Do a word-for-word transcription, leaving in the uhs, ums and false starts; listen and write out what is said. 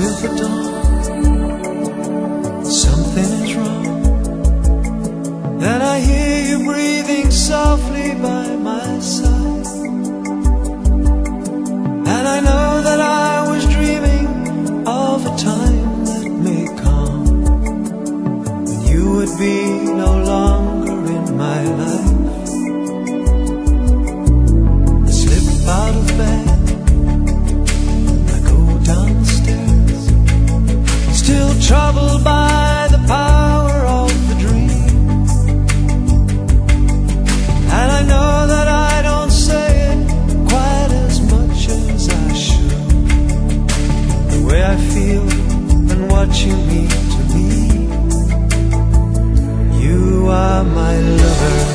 with the dawn, something is wrong. Then I hear you breathing softly by my side, and I know that I was dreaming of a time that may come when you would be no longer in my life. I slip out of bed, I go down the stairs, still troubled by the power of the dream. And I know that I don't say it quite as much as I should, the way I feel when watching me to me. You are my lover.